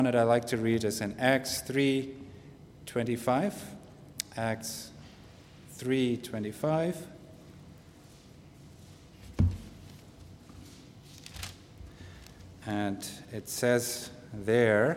that I like to read is in Acts 3:25. Acts 3:25. And it says there,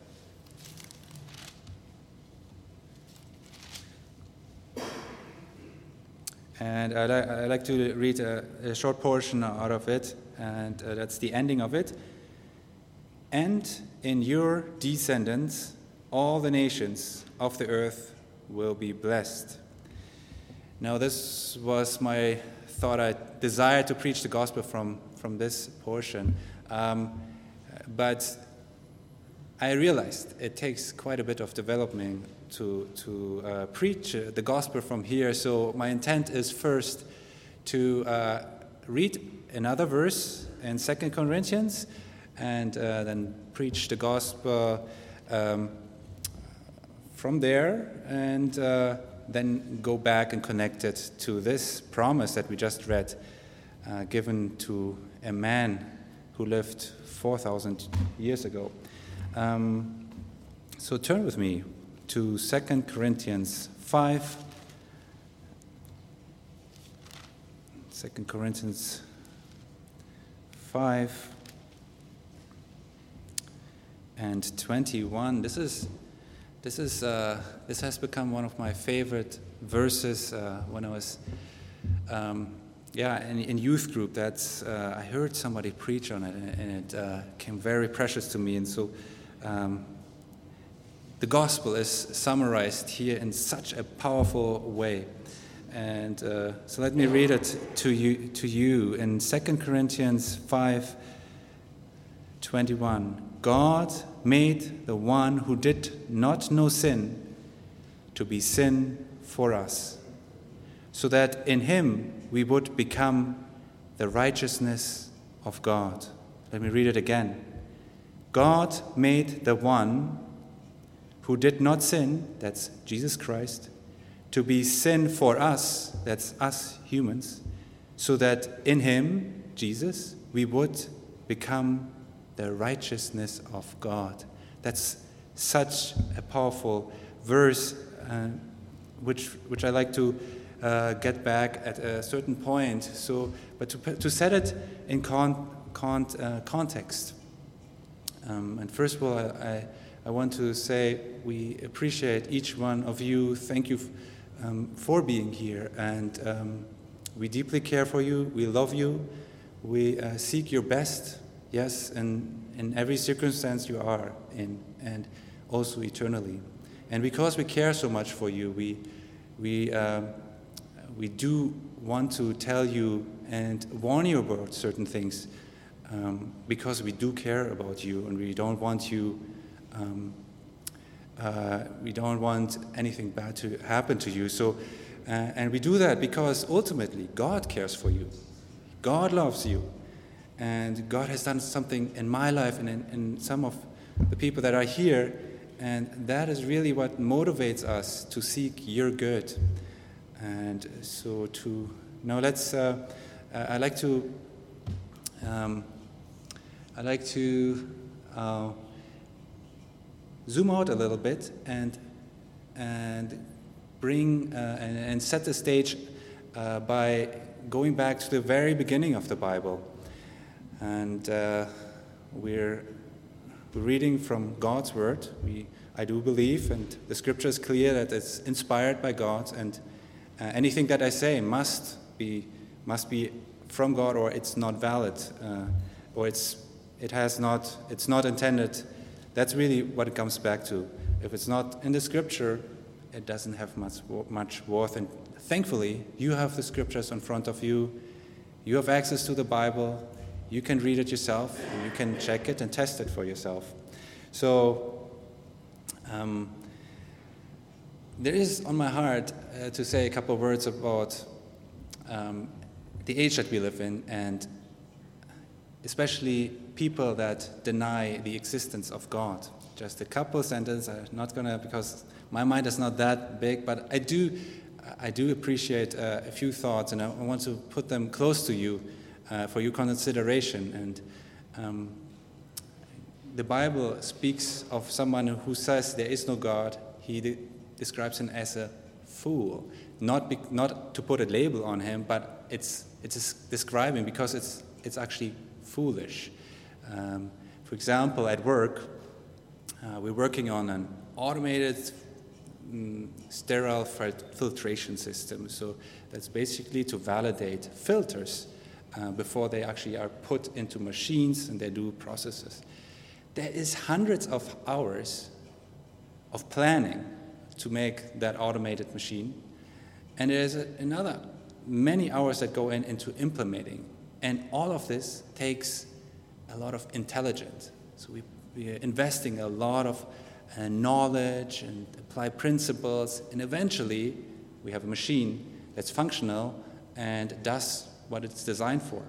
and I like to read a short portion out of it, and that's the ending of it. And in your descendants, all the nations of the earth will be blessed. Now, this was my thought. I desired to preach the gospel from this portion. But I realized it takes quite a bit of development to preach the gospel from here. So my intent is first to read another verse in 2 Corinthians and then preach the gospel from there, and then go back and connect it to this promise that we just read, given to a man who lived 4,000 years ago. So turn with me to 2 Corinthians 5. 2 Corinthians 5 and 21. This has become one of my favorite verses when I was in youth group. That's I heard somebody preach on it, and it came very precious to me. And so the gospel is summarized here in such a powerful way. And so let me read it to you in 2 Corinthians 5:21. God made the one who did not know sin to be sin for us, so that in him we would become the righteousness of God. Let me read it again. God made the one who did not sin, that's Jesus Christ, to be sin for us, that's us humans, so that in him, Jesus, we would become the righteousness of God. That's such a powerful verse, which I like to get back at a certain point. So, but to set it in context. And first of all, I want to say we appreciate each one of you. Thank you for being here, and we deeply care for you. We love you. We seek your best. Yes, and in every circumstance you are in, and also eternally. And because we care so much for you, we do want to tell you and warn you about certain things, because we do care about you, and we don't want you. We don't want anything bad to happen to you. So, and we do that because ultimately God cares for you. God loves you. And God has done something in my life and in some of the people that are here, and that is really what motivates us to seek your good. And so now let's. I like to zoom out a little bit and bring and set the stage by going back to the very beginning of the Bible. And we're reading from God's Word. I do believe, and the Scripture is clear that it's inspired by God, and anything that I say must be from God, or it's not valid, or it's not intended. That's really what it comes back to. If it's not in the Scripture, it doesn't have much worth. And thankfully, you have the Scriptures in front of you. You have access to the Bible. You can read it yourself, and you can check it and test it for yourself. So there is on my heart to say a couple of words about the age that we live in, and especially people that deny the existence of God. Just a couple sentences. I'm not going to, because my mind is not that big, but I do appreciate a few thoughts, and I want to put them close to you for your consideration. And the Bible speaks of someone who says there is no God, he describes him as a fool. Not to put a label on him, but it's describing because it's actually foolish. For example, at work, we're working on an automated sterile filtration system. So that's basically to validate filters before they actually are put into machines and they do processes. There is hundreds of hours of planning to make that automated machine, and there's another many hours that go into implementing, and all of this takes a lot of intelligence. So we are investing a lot of knowledge and apply principles, and eventually we have a machine that's functional and does what it's designed for.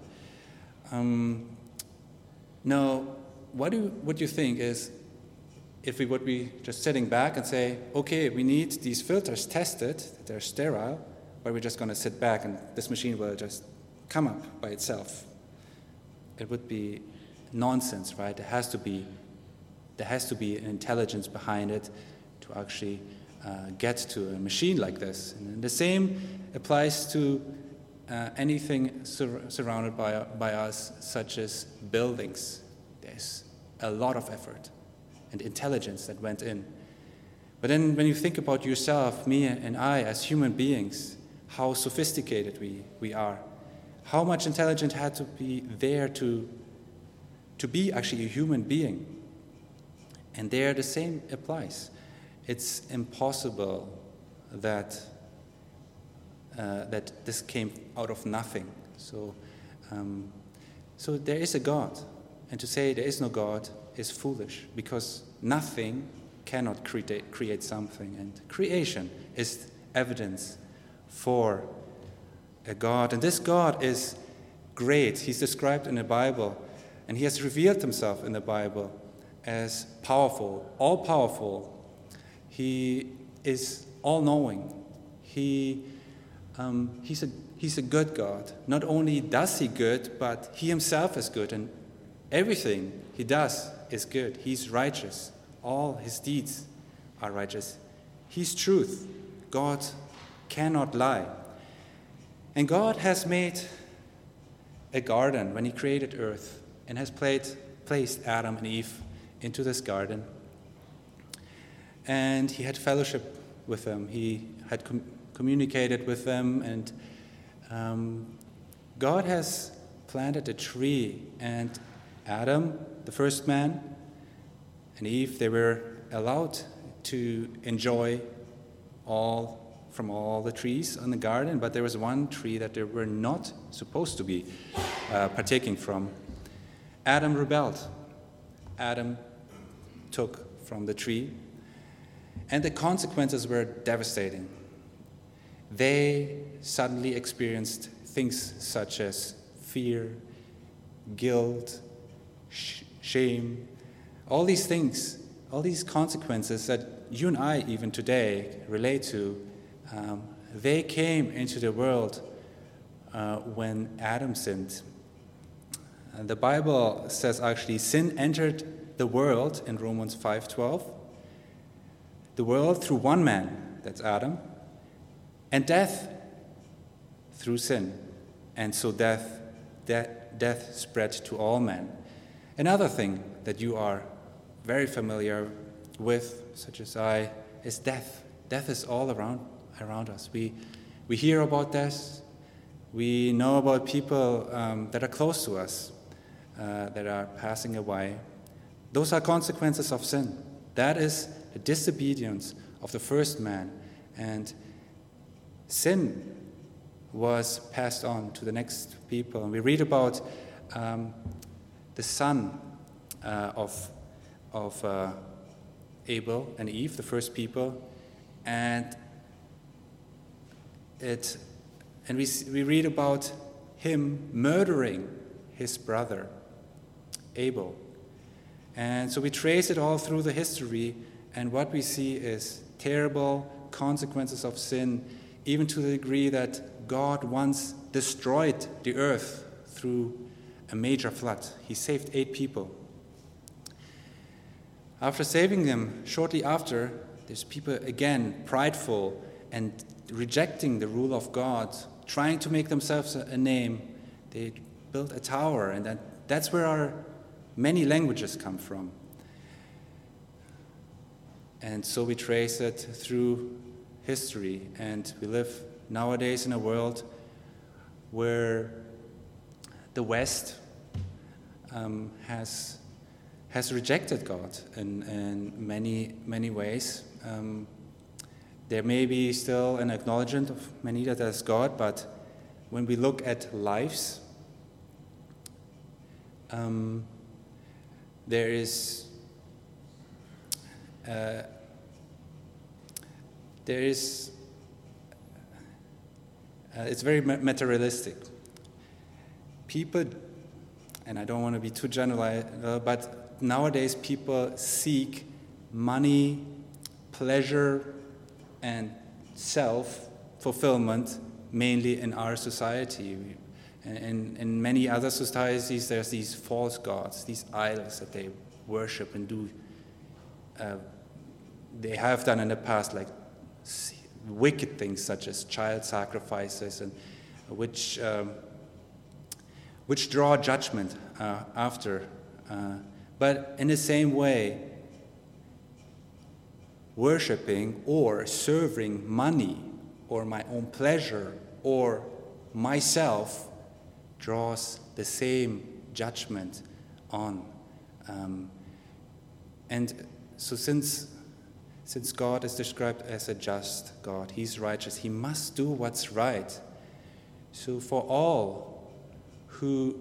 Now, what you think is if we would be just sitting back and say, okay, we need these filters tested, that they're sterile, but we're just going to sit back and this machine will just come up by itself. It would be nonsense, right? There has to be an intelligence behind it to actually get to a machine like this. And the same applies to anything surrounded by us, such as buildings. There's a lot of effort and intelligence that went in. But then when you think about yourself, me and I as human beings, how sophisticated we are, how much intelligence had to be there to be actually a human being. And there the same applies. It's impossible that this came out of nothing. So there is a God. And to say there is no God is foolish, because nothing cannot create something. And creation is evidence for a God. And this God is great. He's described in the Bible, and he has revealed himself in the Bible as powerful, all-powerful. He is all-knowing. He's a good God. Not only does he good, but he himself is good, and everything he does is good. He's righteous. All his deeds are righteous. He's truth. God cannot lie. And God has made a garden when he created earth and has placed Adam and Eve into this garden. And he had fellowship with them. He had communicated with them, and God has planted a tree, and Adam, the first man, and Eve, they were allowed to enjoy from all the trees in the garden, but there was one tree that they were not supposed to be partaking from. Adam rebelled. Adam took from the tree, and the consequences were devastating. They suddenly experienced things such as fear, guilt, shame, all these things, all these consequences that you and I even today relate to, they came into the world when Adam sinned. And the Bible says actually sin entered the world in Romans 5:12. The world through one man, that's Adam, and death through sin. And so death spread to all men. Another thing that you are very familiar with, such as I, is death. Death is all around us. We hear about death. We know about people that are close to us that are passing away. Those are consequences of sin. That is the disobedience of the first man. And sin was passed on to the next people. And we read about the son of Abel and Eve, the first people, and we read about him murdering his brother Abel. And so we trace it all through the history, and what we see is terrible consequences of sin, even to the degree that God once destroyed the earth through a major flood. He saved 8 people. After saving them, shortly after, there's people again prideful and rejecting the rule of God, trying to make themselves a name. They built a tower, and that's where our many languages come from. And so we trace it through history, and we live nowadays in a world where the West has rejected God in many ways. There may be still an acknowledgement of many that as God, but when we look at lives, there is it's very materialistic. People, and I don't want to be too general, but nowadays people seek money, pleasure, and self-fulfillment mainly in our society. In many other societies, there's these false gods, these idols that they worship and do. They have done in the past, like wicked things such as child sacrifices, and which draw judgment after. But in the same way, worshiping or serving money or my own pleasure or myself draws the same judgment on. And so since God is described as a just God, he's righteous, he must do what's right. So for all who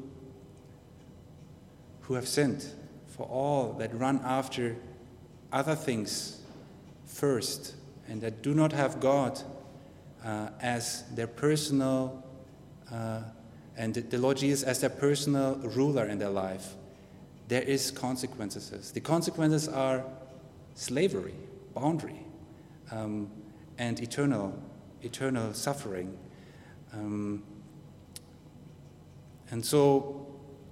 have sinned, for all that run after other things first and that do not have God as their personal, and the Lord Jesus as their personal ruler in their life, there is consequences. The consequences are slavery, boundary, and eternal suffering. And so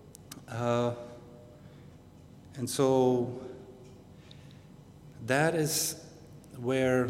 that is where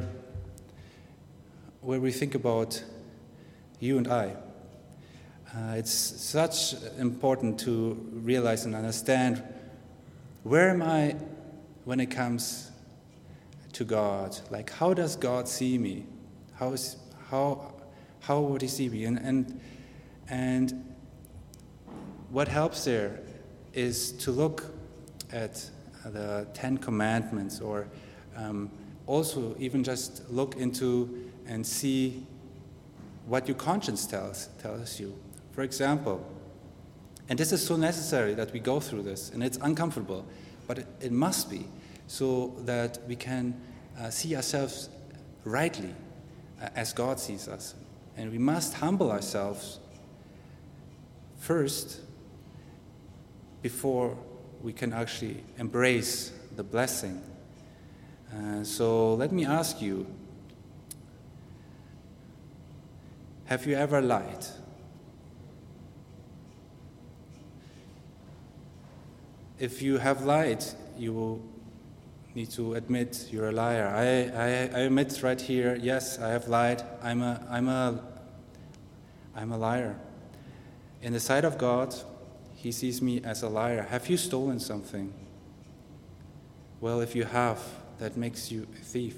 we think about you and I. It's such important to realize and understand, where am I when it comes to God? Like, how does God see me? How would he see me? And what helps there is to look at the Ten Commandments, or also even just look into and see what your conscience tells you. For example, and this is so necessary that we go through this, and it's uncomfortable, but it must be, so that we can see ourselves rightly as God sees us. And we must humble ourselves first before we can actually embrace the blessing. So let me ask you, have you ever lied? If you have lied, you will need to admit you're a liar. I admit right here, yes, I have lied. I'm a liar. In the sight of God, he sees me as a liar. Have you stolen something? Well, if you have, that makes you a thief.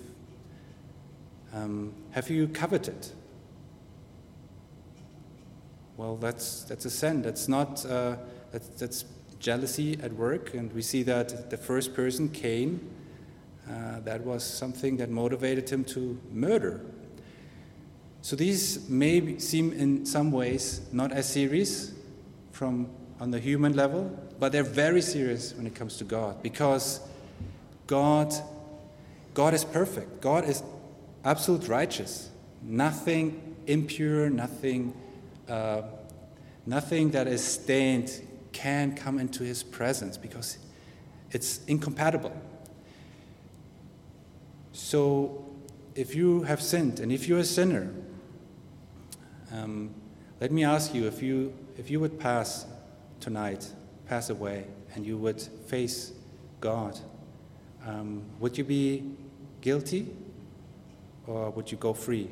Have you coveted? Well, that's a sin. That's not that's jealousy at work, and we see that the first person, Cain, that was something that motivated him to murder. So these may seem in some ways not as serious on the human level, but they're very serious when it comes to God, because God is perfect. God is absolute righteous. Nothing impure, nothing that is stained can come into his presence, because it's incompatible. So if you have sinned, and if you're a sinner, let me ask you, if you would pass away, and you would face God, would you be guilty or would you go free?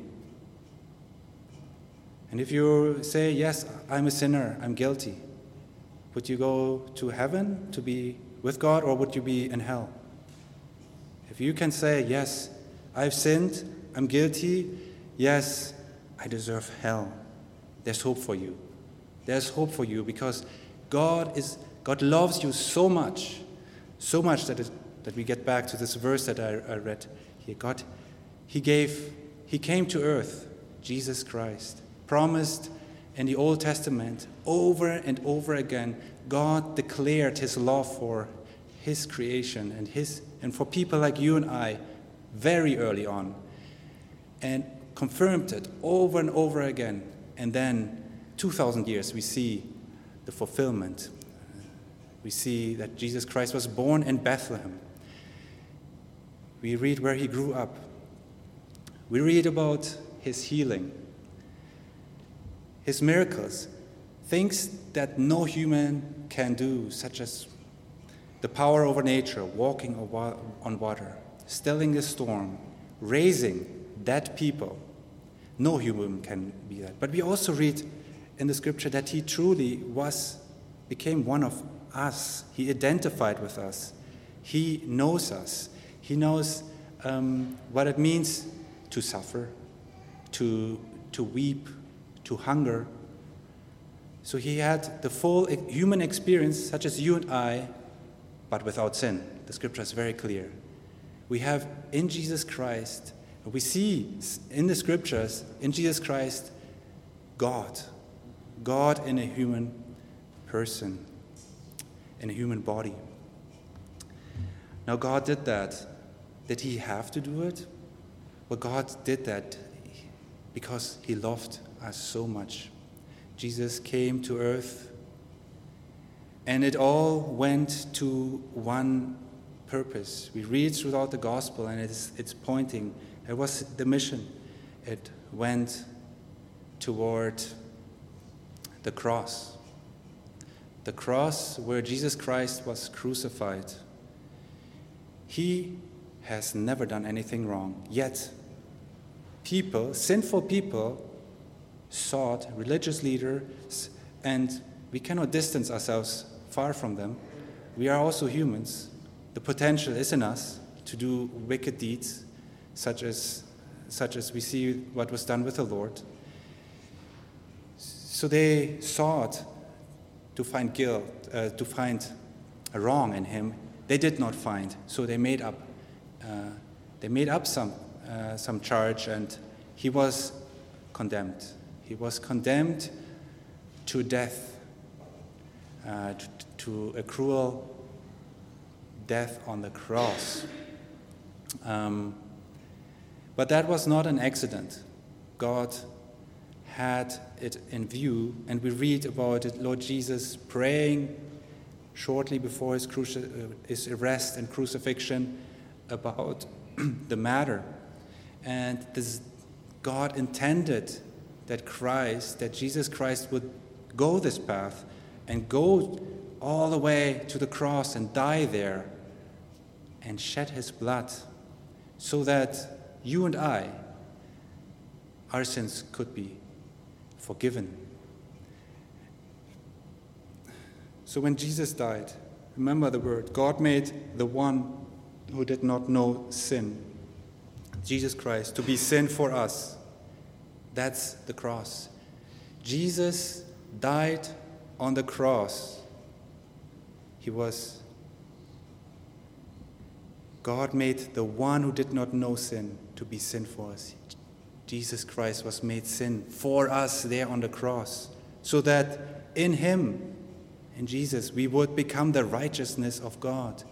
And if you say, yes, I'm a sinner, I'm guilty, would you go to heaven to be with God, or would you be in hell? If you can say, yes, I've sinned, I'm guilty, yes, I deserve hell, there's hope for you. There's hope for you because God loves you so much that we get back to this verse that I read here. He came to earth, Jesus Christ, promised in the Old Testament over and over again. God declared his love for his creation and for people like you and I very early on, and confirmed it over and over again. And then 2,000 years we see the fulfillment. We see that Jesus Christ was born in Bethlehem. We read where he grew up. We read about his healing, his miracles, things that no human can do, such as the power over nature, walking on water, stilling a storm, raising dead people. No human can be that. But we also read in the scripture that he truly became one of us. He identified with us. He knows us. He knows what it means to suffer, to weep, to hunger. So he had the full human experience, such as you and I, but without sin. The scripture is very clear. We have in Jesus Christ, we see in the scriptures, in Jesus Christ, God in a human person, in a human body. Now God did that. Did he have to do it? Well, God did that because he loved us so much. Jesus came to earth, and it all went to one purpose. We read throughout the gospel, and it's pointing. It was the mission. It went toward the cross. The cross where Jesus Christ was crucified. He has never done anything wrong. Yet, sinful people, sought religious leaders, and we cannot distance ourselves far from them. We are also humans. The potential is in us to do wicked deeds, such as we see what was done with the Lord. So they sought to find guilt, to find a wrong in him. They did not find, so they made up some charge, and he was condemned. He was condemned to death, to a cruel death on the cross. But that was not an accident. God had it in view, and we read about it, Lord Jesus praying shortly before his arrest and crucifixion about the matter. And God intended that Jesus Christ would go this path and go all the way to the cross and die there and shed his blood so that you and I, our sins could be forgiven. So when Jesus died, remember the word, God made the one who did not know sin, Jesus Christ, to be sin for us. That's the cross. Jesus died on the cross. God made the one who did not know sin to be sin for us. Jesus Christ was made sin for us there on the cross, so that in him, in Jesus, we would become the righteousness of God.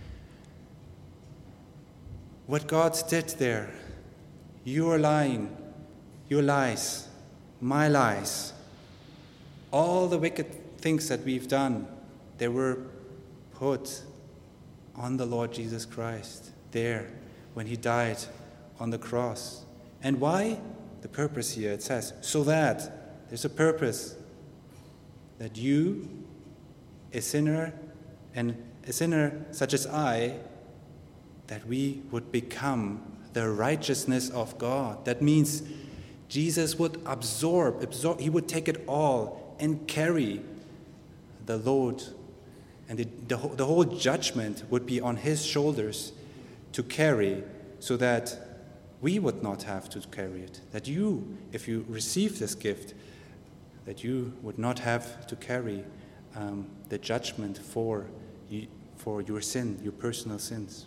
What God did there, your lying, your lies, my lies, all the wicked things that we've done, they were put on the Lord Jesus Christ there when he died on the cross. And why? The purpose here, it says, so that there's a purpose that you, a sinner, and a sinner such as I, that we would become the righteousness of God. That means Jesus would absorb, he would take it all and carry the load. And the whole judgment would be on his shoulders to carry, so that we would not have to carry it. That you, if you receive this gift, that you would not have to carry the judgment for your sin, your personal sins.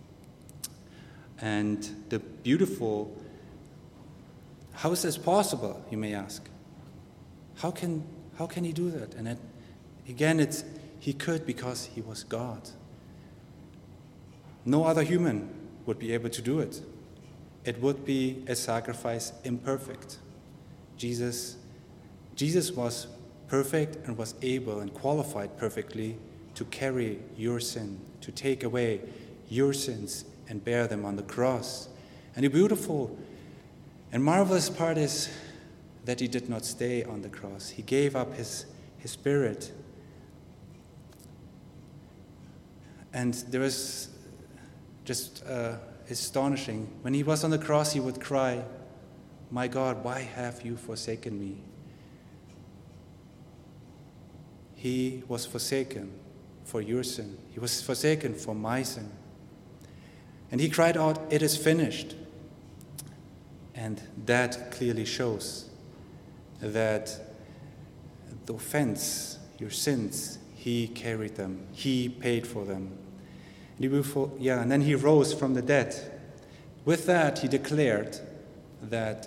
And the beautiful, how is this possible, you may ask? How can he do that? And again, he could because he was God. No other human would be able to do it. It would be a sacrifice imperfect. Jesus was perfect and was able and qualified perfectly to carry your sin, to take away your sins and bear them on the cross. And the beautiful and marvelous part is that he did not stay on the cross. He gave up his spirit. And there was just astonishing. When he was on the cross, he would cry, "My God, why have you forsaken me?" He was forsaken for your sin. He was forsaken for my sin. And he cried out, "It is finished." And that clearly shows that the offense, your sins, he carried them. He paid for them. And then he rose from the dead. With that, he declared that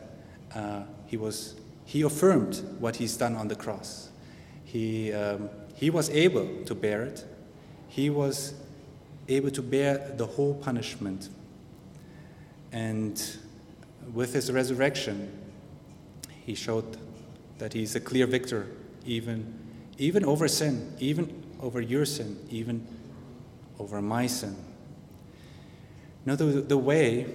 he affirmed what he's done on the cross. He was able to bear it. He was able to bear the whole punishment. And with his resurrection, he showed that he's a clear victor, even over sin, even over your sin, even over my sin. Now, the way,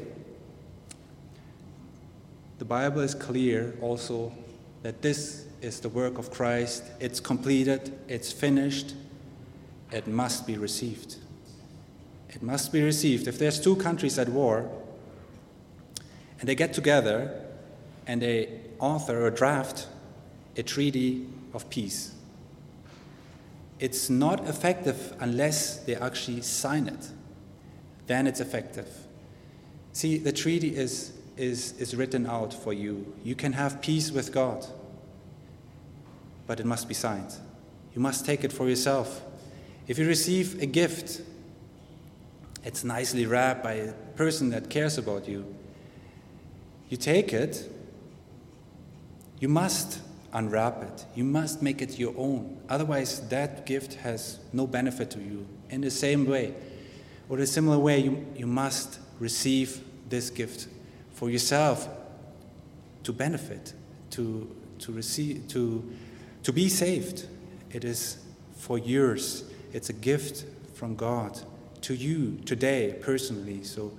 the Bible is clear also that this is the work of Christ. It's completed. It's finished. It must be received. It must be received. If there's two countries at war and they get together and they author or draft a treaty of peace, it's not effective unless they actually sign it. Then it's effective. See, the treaty is written out for you. You can have peace with God, but it must be signed. You must take it for yourself. If you receive a gift, it's nicely wrapped by a person that cares about you. You take it, you must unwrap it. You must make it your own. Otherwise, that gift has no benefit to you. In the same way, or a similar way, you must receive this gift for yourself to benefit, to receive, to be saved. It is for yours. It's a gift from God to you today, personally. So,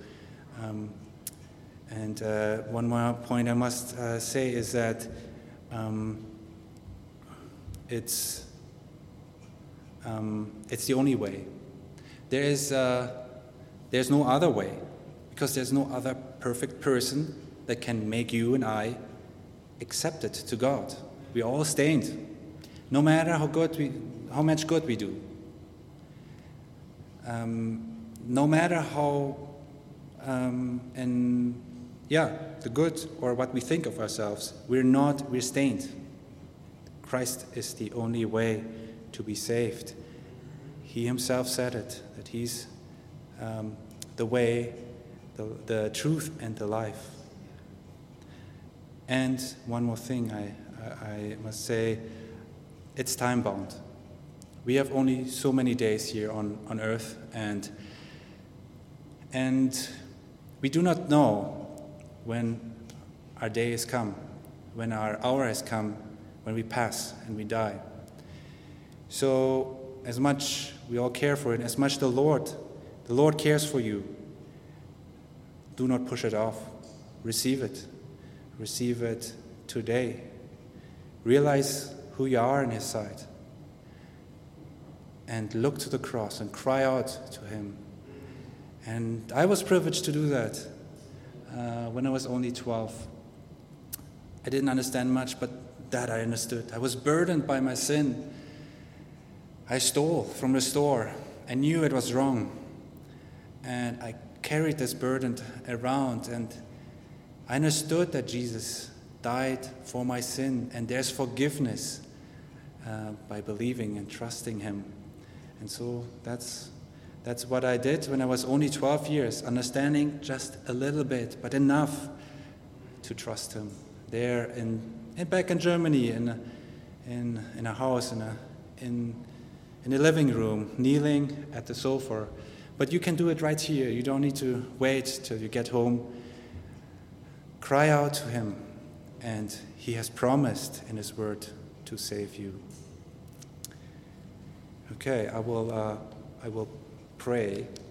one more point I must say is that it's the only way. There's no other way, because there's no other perfect person that can make you and I accepted to God. We're all stained, no matter how much good we do. No matter how the good or what we think of ourselves, we're stained. Christ is the only way to be saved. He himself said it, that he's the way, the truth, and the life. And one more thing I must say, it's time-bound. We have only so many days here on earth, and we do not know when our day has come, when our hour has come, when we pass and we die. So as much we all care for it, as much the Lord cares for you, do not push it off. Receive it. Receive it today. Realize who you are in his sight. And look to the cross and cry out to him. And I was privileged to do that when I was only 12. I didn't understand much, but that I understood. I was burdened by my sin. I stole from the store. I knew it was wrong. And I carried this burden around, and I understood that Jesus died for my sin, and there's forgiveness by believing and trusting him. And so that's what I did when I was only 12 years, understanding just a little bit, but enough to trust him. There back in Germany, in a house, in a living room, kneeling at the sofa. But you can do it right here. You don't need to wait till you get home. Cry out to him, and he has promised in his word to save you. Okay, I will pray.